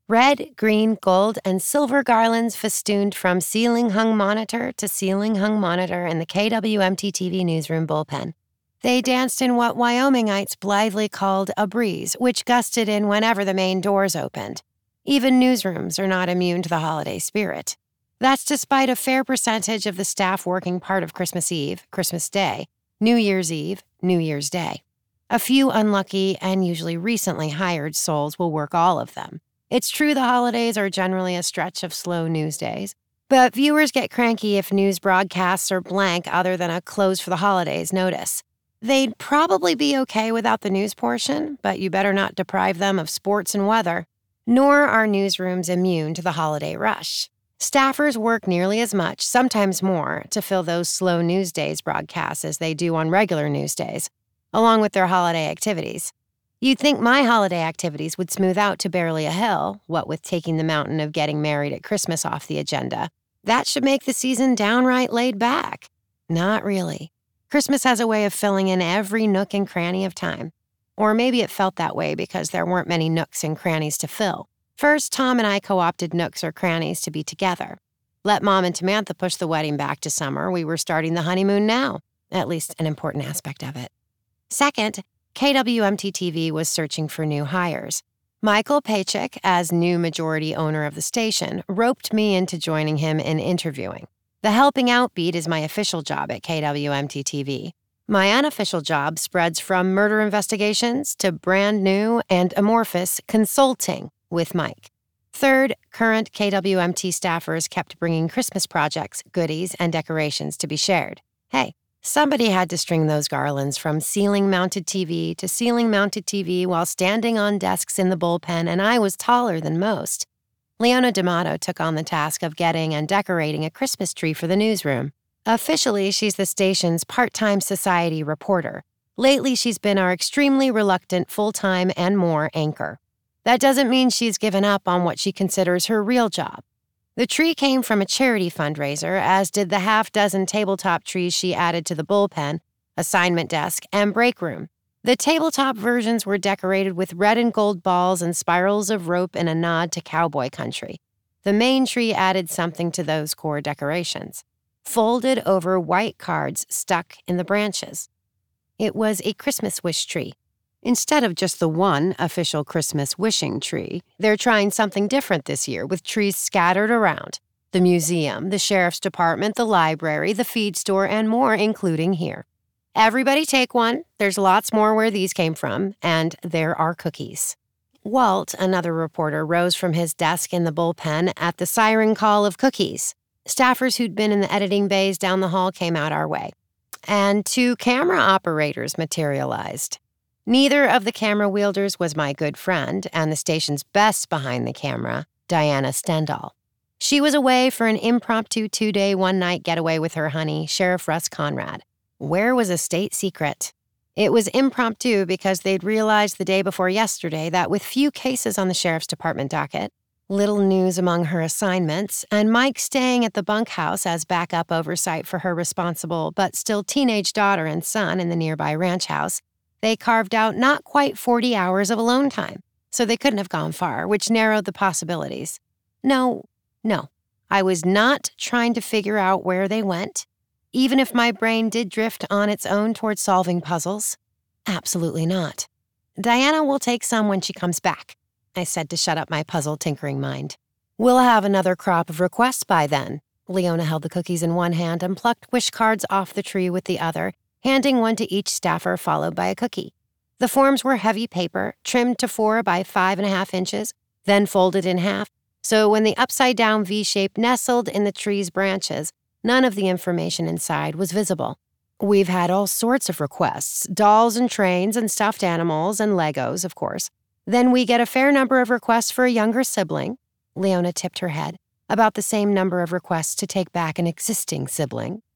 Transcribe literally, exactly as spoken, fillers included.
Red, green, gold, and silver garlands festooned from ceiling-hung monitor to ceiling-hung monitor in the K W M T T V newsroom bullpen. They danced in what Wyomingites blithely called a breeze, which gusted in whenever the main doors opened. Even newsrooms are not immune to the holiday spirit. That's despite a fair percentage of the staff working part of Christmas Eve, Christmas Day, New Year's Eve, New Year's Day. A few unlucky and usually recently hired souls will work all of them. It's true the holidays are generally a stretch of slow news days, but viewers get cranky if news broadcasts are blank other than a close for the holidays notice. They'd probably be okay without the news portion, but you better not deprive them of sports and weather. Nor are newsrooms immune to the holiday rush. Staffers work nearly as much, sometimes more, to fill those slow news days broadcasts as they do on regular news days, along with their holiday activities. You'd think my holiday activities would smooth out to barely a hill, what with taking the mountain of getting married at Christmas off the agenda. That should make the season downright laid back. Not really. Christmas has a way of filling in every nook and cranny of time. Or maybe it felt that way because there weren't many nooks and crannies to fill. First, Tom and I co-opted nooks or crannies to be together. Let Mom and Tamantha push the wedding back to summer. We were starting the honeymoon now, at least an important aspect of it. Second, K W M T T V was searching for new hires. Michael Paychick, as new majority owner of the station, roped me into joining him in interviewing. The helping out beat is my official job at K W M T T V. My unofficial job spreads from murder investigations to brand new and amorphous consulting with Mike. Third, current K W M T staffers kept bringing Christmas projects, goodies, and decorations to be shared. Hey, somebody had to string those garlands from ceiling-mounted T V to ceiling-mounted T V while standing on desks in the bullpen, and I was taller than most. Leona D'Amato took on the task of getting and decorating a Christmas tree for the newsroom. Officially, she's the station's part-time society reporter. Lately, she's been our extremely reluctant full-time and more anchor. That doesn't mean she's given up on what she considers her real job. The tree came from a charity fundraiser, as did the half-dozen tabletop trees she added to the bullpen, assignment desk, and break room. The tabletop versions were decorated with red and gold balls and spirals of rope in a nod to cowboy country. The main tree added something to those core decorations. Folded over white cards stuck in the branches. It was a Christmas wish tree. Instead of just the one official Christmas wishing tree, they're trying something different this year with trees scattered around. The museum, the sheriff's department, the library, the feed store, and more, including here. Everybody take one. There's lots more where these came from, and there are cookies. Walt, another reporter, rose from his desk in the bullpen at the siren call of cookies. Staffers who'd been in the editing bays down the hall came out our way. And two camera operators materialized. Neither of the camera wielders was my good friend and the station's best behind the camera, Diana Stendhal. She was away for an impromptu two-day, one-night getaway with her honey, Sheriff Russ Conrad. Where was a state secret? It was impromptu because they'd realized the day before yesterday that with few cases on the sheriff's department docket, little news among her assignments, and Mike staying at the bunkhouse as backup oversight for her responsible but still teenage daughter and son in the nearby ranch house, they carved out not quite forty hours of alone time, so they couldn't have gone far, which narrowed the possibilities. No, no, I was not trying to figure out where they went, even if my brain did drift on its own toward solving puzzles. Absolutely not. Diana will take some when she comes back, I said to shut up my puzzle-tinkering mind. We'll have another crop of requests by then. Leona held the cookies in one hand and plucked wish cards off the tree with the other, handing one to each staffer followed by a cookie. The forms were heavy paper, trimmed to four by five and a half inches, then folded in half, so when the upside-down V-shape nestled in the tree's branches, none of the information inside was visible. We've had all sorts of requests, dolls and trains and stuffed animals and Legos, of course. Then we get a fair number of requests for a younger sibling. Leona tipped her head. About the same number of requests to take back an existing sibling.